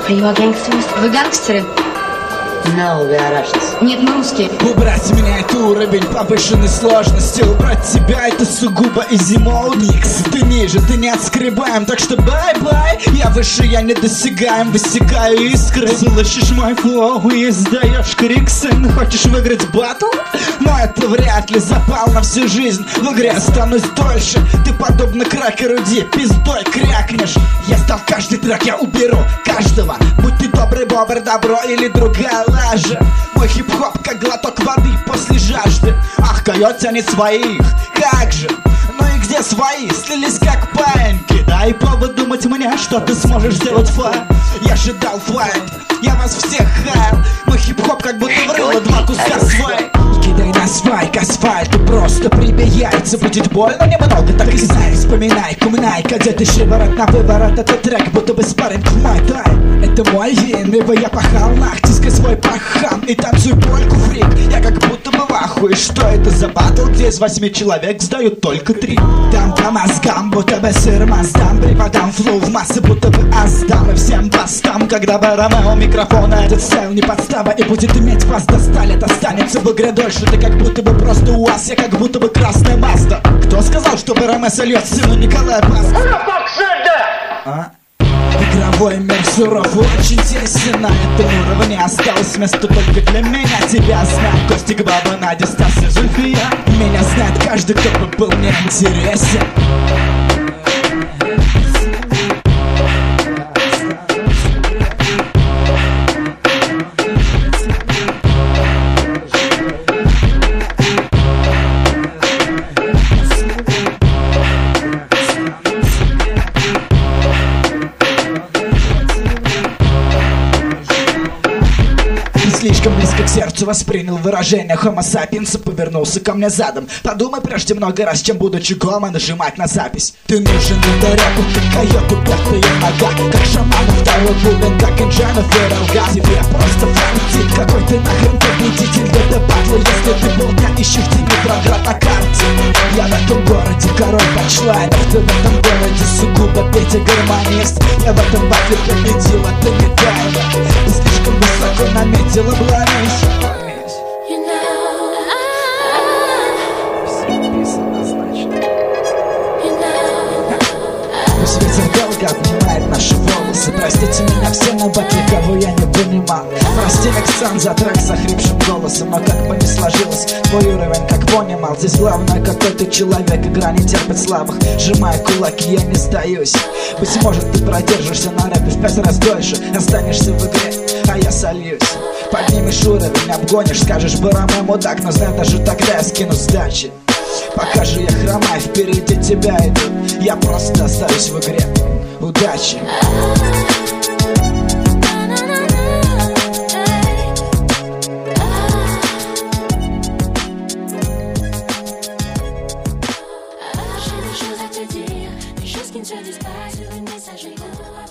Are you all gangsters? Вы гангстеры? No, we are Russians. Нет, мы русские. Убрать меня это уровень повышенной сложности. Убрать тебя это сугубо easy mode. Никс, ты ниже, ты не отскребаем. Так что бай-бай, я выше, я недосягаем. Высекаю искры. Слышишь мой флоу и издаешь крик. Сын, хочешь выиграть батл? Но это вряд ли запал на всю жизнь. В игре останусь дольше. Ты подобно кракеру Ди, пиздой крякнешь. Я стал каждый трек, я уберу каждого. Будь ты добрый бобр, добро или другая лажа. Мой хип-хоп как глоток воды после жажды. Ах, койот тянет своих, как же. Ну и где свои, слились как паиньки. Дай повод думать мне, что ты сможешь сделать флайт. Я же дал флайт, я вас всех хаял. Мой хип-хоп как будто врыло два куска свай. Кидай на свай, к асфальту, просто прибей яйца. Будет больно немного, так и знай. Вспоминай, кумнай, кадеты шиворот на выворот. Это трек, будто бы спарринг в май тай. Это мой вин, ибо я пахал нахтиской свой пахам. И танцуй польку, фрик, я как будто бы в ахуе. Что это за батл, где из 8 человек сдают только 3? Там по мозгам, будто бы сыр маздам. Преподам флоу в массы, будто бы аздам. И всем бастам, когда бы Ромео микрофона этот сел не подстава. И будет иметь вас до стали, это останется в игре дольше. Ты как будто бы просто УАЗ, я как будто бы красная Мазда. Кто сказал, что БРМ сольет сыну Николая Паста? А? Игровой мир суров очень тесен. На этом уровне осталось место только для меня. Тебя знает Костик, Баба, Надя, Стас и Зульфия. Меня знает каждый, кто бы был мне интересен. Слишком близко к сердцу воспринял выражение Homo sapiens и повернулся ко мне задом. Подумай прежде много раз, чем будучи гомо нажимать на запись. Ты нужен ударяку, как койот, упертая нога. Как шаман, второй бубен, как Инджанов и Ралга. Тебе просто фантит, какой ты нахрен победитель в это батлу. Если ты полдня ищешь Димитроград на карте. Я в этом городе король панчлайнов. Ты в этом городе сугубо Петя гармонист. Я в этом батле победил, это не тайна. Ты слишком высоко наметила обломись. Пусть ветер долго обнимает наши волосы. Простите меня все на батле, кого я не понимал. Прости, Александр, за трек с охрипшим голосом. Но как бы не сложилось, твой уровень как понимал. Здесь главное, какой ты человек. Игра не терпит слабых, сжимая кулаки, я не сдаюсь. Быть может, ты продержишься на рэпе в 5 раз дольше. Останешься в игре, а я сольюсь. Поднимешь уровень, обгонишь, скажешь БРМ мудак. Но знай, даже тогда я скину сдачи. Пока же я хромаю, впереди тебя иду. Я просто остаюсь в игре. Удачи! Еще за te dire, des choses qui ne se disent pas sur une messagerie.